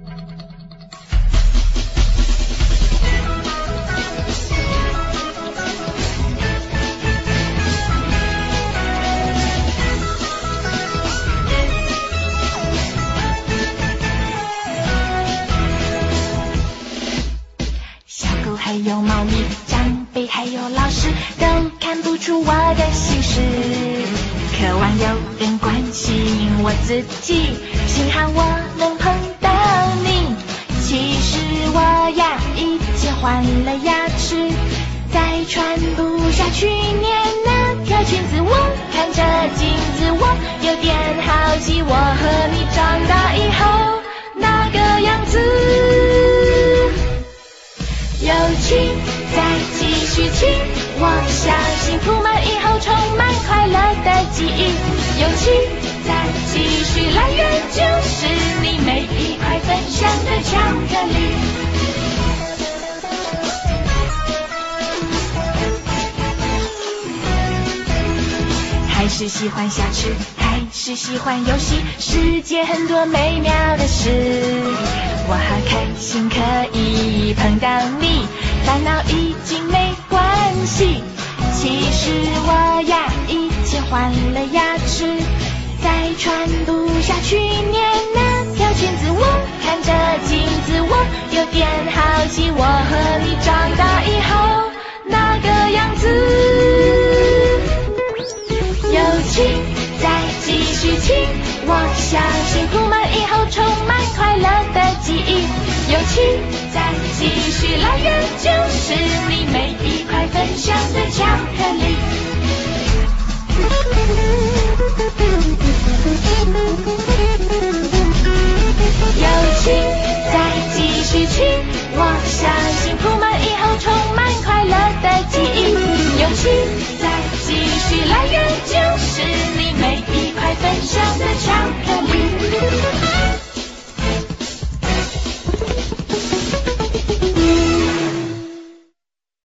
还有猫咪、长辈还有老师都看不出我的心事，渴望有人关心我自己，幸好我能碰到你。其实我呀已经换了牙齿，再穿不下去年那条裙子。我看着镜子，我有点好奇，我和你长大以后那个样子。友情再继续亲，我相信铺满以后充满快乐的记忆。友情再继续来源就是你每一块分享的巧克力。还是喜欢小吃，还是喜欢游戏，世界很多美妙的事，我好开心可以碰到你，烦恼已经没关系。其实我呀已经换了牙齿，再穿不下去年那条裙子。我看着镜子，我有点好奇，我和你长大以后那个样子。友情再继续亲，我相信铺满以后充满快乐的记忆。友情再继续来源就是你每一块分享的巧克力。友情再继续亲，我相信铺满以后充满快乐的记忆。友情再继续来源